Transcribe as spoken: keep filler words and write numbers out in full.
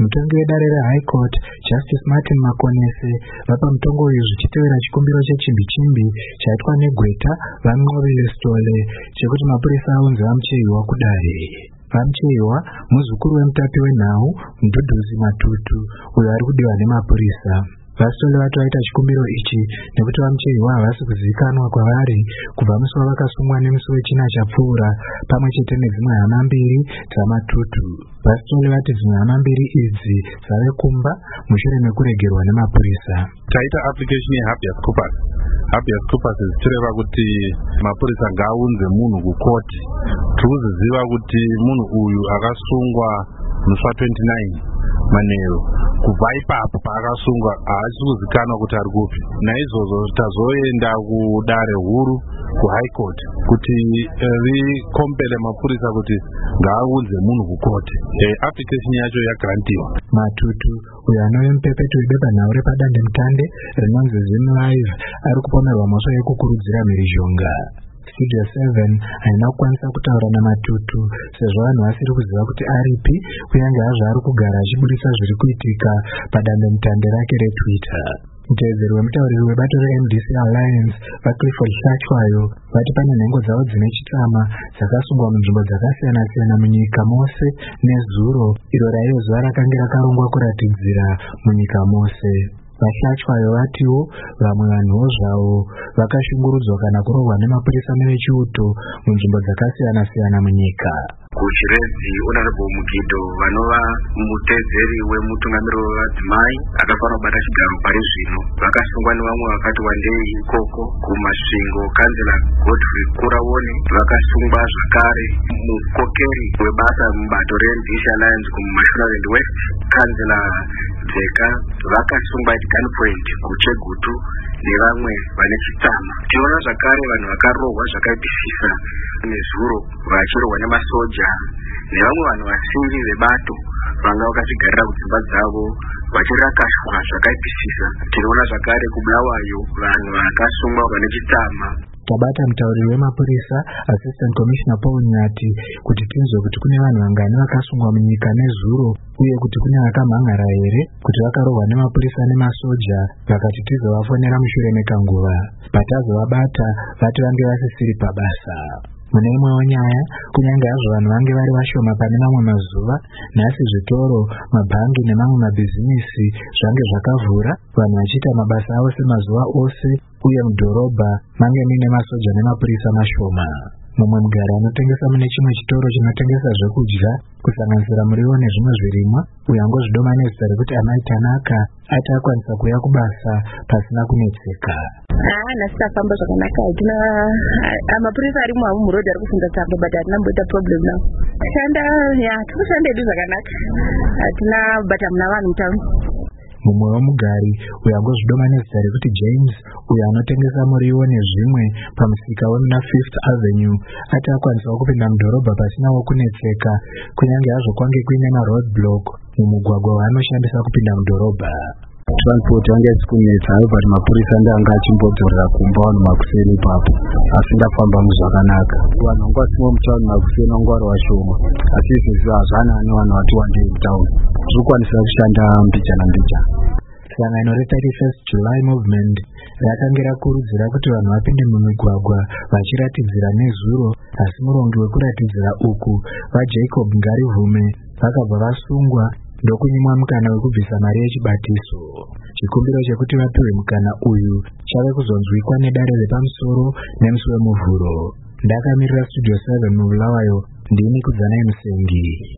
Mutongi wedare reHigh Court Justice Martin Makonese vapa mutongo uyu zvichitevera chikumbiro chechimbi-chimbi chaitwa neGweta vaMnqobile Sithole chekuti mapurisa aunze vaMuchehiwa kudare. vaMuchehiwa muzukuru wemutapi wenhau Mudhudhuzi Matutu uyo ari kudiwa nemapurisa. VaSithole vati vaita chikumbiro ichi nekuti vaMuchehiwa havasi kuzivikanwa kwavari kubva musi wavakasungwa nemusi wechina chapfuura pamwe chete nedzimwe hama mbiri dzaMatutu. VaSithole vati dzimwe hama mbiri idzi dzave kumba mushure mekuregerwa nemapurisa. Taita application yehabeas corpus. Habeas corpus zichireva kuti mapurisa ngaaunze munhu kukoti. Tikuziziva kuti munhu uyu akasungwa musi wa29 Manheru. Kubva ipapo paakasungwa haasi kuzikanwa kuti ari kupi. Naizvozvo tazoenda kudare huru kuHigh Court kuti rikombele mapurisa kuti ngaaunze munhu kukoti. E, application yacho yagrantiwa. Matutu uyo anove mupepeto webepanhau repadandemutande rinonzi Zim Live ari kupomerwa mhosva yekukurudzira mhirizhonga. Studio seven haina kukwanisa kutaura naMatutu sezvo vanhu vasiri kuziva kuti aripi kunyange hazvo ari kugara achibudisa zviri kuitika padandemutande rake reTwitter. Mutevedzeri wemutauriri webato reM D C Alliance vaClifford Hlachwayo vati pane nhengo dzavo dzine chitsama dzakasungwa munzvimbo dzakasiyana-siyana munyika mose nezuro iro raive zuva rakange rakarongwa kuratidzira munyika mose. VaHlachwayo vatiwo vamwe vanhuwo zvavo vakashungurudzwa kana kurohwa nemapurisa nevechiuto munzvimbo dzakasiyana-siyana munyika. Kuchiredzi Honorable Mugido vanova mutevedzeri wemutungamiriri wevadzimai akafanira kubata chigaro pari zvino vakasungwa nevamwe vakati wandei ikoko. Kumasvingo kanzela Godfrey Kurawone vakasungwa zvakare. Mukokeri webasa mubato reM D C Alliance kuMashonaland West kanzela Dzeka vakasungwa gunpoint kuChegutu nevamwe vane chitsama. Tiona zvakare vanhu vakarohwa zvakaipisisa nezuro vachirohwa nemasoja nevamwe vanhu vasiri vebato vanga vakachigarira kudzimba dzavo vachirakashwa zvakaipisisa. Tinoona zvakare kuBulawayo vanhu vakasungwa vane chitsama. Tabata mutauriri wemapurisa Assistant Commissioner Paul Nyati kuti tinzwe kuti kune vanhu vangani vakasungwa munyika nezuro uye kuti kune vakamhangara here kuti vakarohwa nemapurisa nemasoja vakati tizovafonera mushure mekanguva. Patazovabata vati vange vasisiri pabasa. Mune imwewo nyaya, kunyange hazvo vanhu vange vari vashoma pane mamwe mazuva, nhasi zvitoro, mabhangi nemamwe mabhizinisi zvange zvakavhura, vanhu vachiita mabasa avo semazuva ose uye mudhorobha mange mine masoja nemapurisa mashoma. Mumwe mugari anotengesa mune chimwe chitoro chinotengesa zvekudya kusanganisira muriwo nezvimwe zvirimwa uyo angozvidoma nezita rekuti Amai Tanaka ati akwanisa kuuya kubasa pasina kunetseka. Ah, nasi famba zvakanaka. Hatina mapurisa ari muMurodhi ari kufunda tsamba but hatina mboita problem nawo. Shanda ya tikushanda edu zvakanaka. Hatina but hamuna vanhu mutauni. Mumwe womugari uyo angozvidoma nezita rekuti James uyo anotengesa muriwo nezvimwe pamusika wemuna Fifth Avenue ati akwanisawo kupinda mudhorobha pasina wokunetseka kunyange hazvo kwange kuine maroadblock mumugwagwa waanoshandisa kupinda mudhorobha. Transport yange isikunetsa hayo but mapurisa ndanga achimbodzorera kumba vanhu makuseni ipapo asi ndafamba muzvakanaka. Vanhu vanga vasimo mutauni makuseni vanga vari vashoma asi izvezvi hazvana nevanhu vati wandei mutauni. Zvirikukwanisa kushanda mbijana mbijana. Sangano re-thirty-first July Movement rakange rakurudzira kuti vanhu vapinde mumigwagwa vachiratidzira nezuro asi murongi wekuratidzira uku vaJacob Ngarivume vakabva vasungwa ndokunyimwa mukana wekubvisa mari yechibatiso. Chikumbiro chekuti vapiwe mukana uyu chave kuzonzwikwa nedare repamusoro nemusi wemuvhuro. Ndakamirira Studio seven muBulawayo, ndini Kudzanai Musengi.